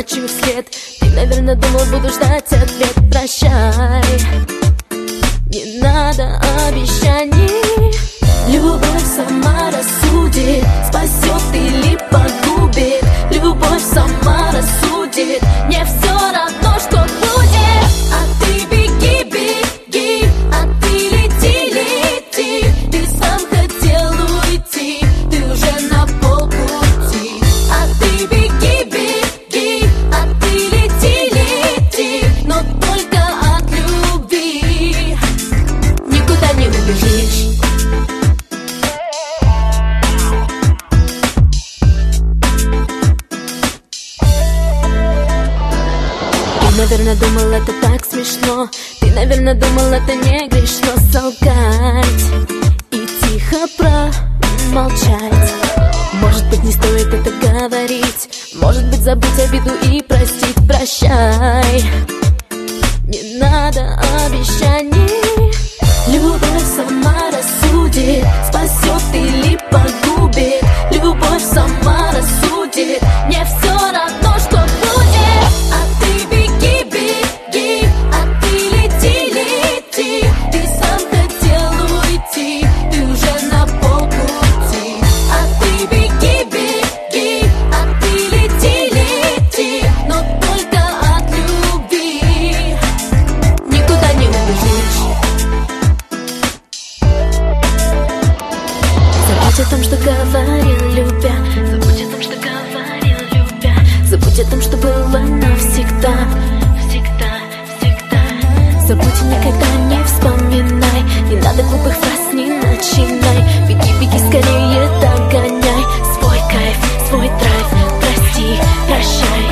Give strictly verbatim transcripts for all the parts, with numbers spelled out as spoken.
плачу вслед. Ты, наверное, думал, буду ждать ответ. Прощай, не надо обещаний. Любовь сама рассудит, спасет или погубит. Любовь сама рассудит, мне все равно, что будет. А ты беги, беги, а ты лети, лети. Ты сам хотел уйти, ты уже на полпути. А ты беги, беги, а ты лети, лети. Но только от любви никуда не убежишь. Наверное, думал, это так смешно. Ты, наверное, думал, это не грешно солгать и тихо промолчать. Может быть, не стоит это говорить. Может быть, забыть обиду и простить. Прощай, не надо обещаний. Любовь сама рассудит, спасет или погубит. Любовь сама рассудит, мне все равно, что будет. А ты беги, беги, а ты лети, лети. Ты сам хотел уйти, ты уже на полпути. А ты беги, беги, а ты лети, лети. Но только от любви никуда не убежишь. Забудь о том, что говорил, любя. Забудь о том, что говорил, любя. Забудь о том, что было навсегда. Всегда, всегда. Забудь и никогда не вспоминай. Не надо глупых фраз, не начинай. Беги, беги, скорее догоняй свой кайф, свой драйв. Прости, прощай.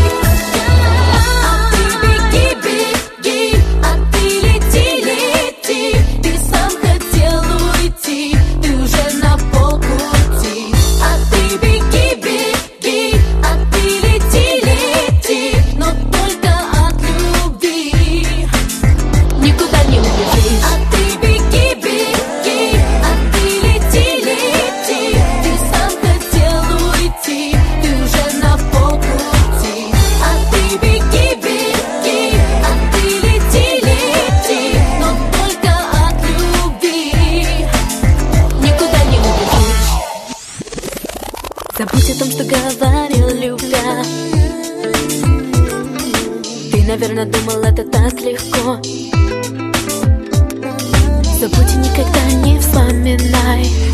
А ты беги, беги, а ты лети, лети. Ты сам хотел уйти, ты уже на полпути. А ты беги, беги, а ты лети, лети. Но только от любви никуда не убежишь. А ты беги, беги, а ты лети, лети. Ты сам хотел уйти, ты уже на полпути. А ты беги, беги, а ты лети, лети. Но только от любви никуда не убежишь. Забудь о том, что говорил, любя. Ты, наверное, думал, это так легко. Забудь и никогда не вспоминай.